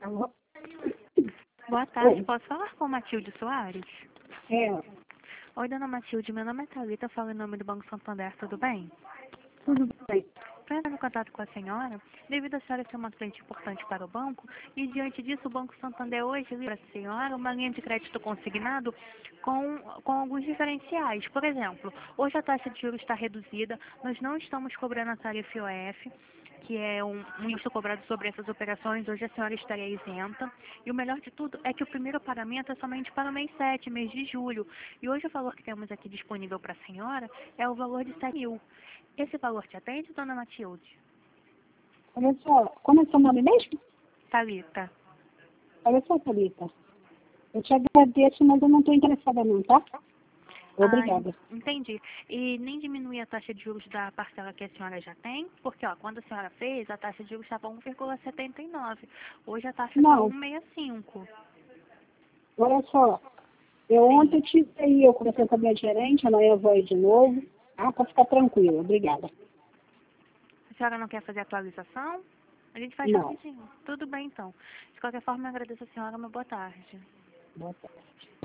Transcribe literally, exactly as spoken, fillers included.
Alô? Boa tarde, Oi. posso falar com Matilde Soares? É, Oi, dona Matilde, meu nome é Thalita, falo em nome do Banco Santander, tudo bem? tudo bem. Para entrar em contato com a senhora, devido a senhora ser uma cliente importante para o banco, e diante disso o Banco Santander hoje livra para a senhora uma linha de crédito consignado com, com alguns diferenciais. Por exemplo, hoje a taxa de juros está reduzida, nós não estamos cobrando a tarifa I O F, que é um, um imposto cobrado sobre essas operações, hoje a senhora estaria isenta. E o melhor de tudo é que o primeiro pagamento é somente para o mês sete, mês de julho. E hoje o valor que temos aqui disponível para a senhora é o valor de sete mil. Esse valor te atende, dona Matilde? Olha só, como é seu nome mesmo? Thalita. Olha só, Thalita. Eu te agradeço, mas eu não estou interessada não, tá? Ah, Obrigada. entendi. E nem diminuir a taxa de juros da parcela que a senhora já tem? Porque, ó, quando a senhora fez, a taxa de juros estava um vírgula setenta e nove. Hoje a taxa está Não, um vírgula sessenta e cinco. olha só. Eu Sim. ontem tive aí, eu conversei com a minha gerente, amanhã eu vou aí de novo. Ah, para ficar tranquila. Obrigada. A senhora não quer fazer atualização? A gente faz Não. rapidinho. Tudo bem, então. De qualquer forma, eu agradeço a senhora. Uma boa tarde. Boa tarde.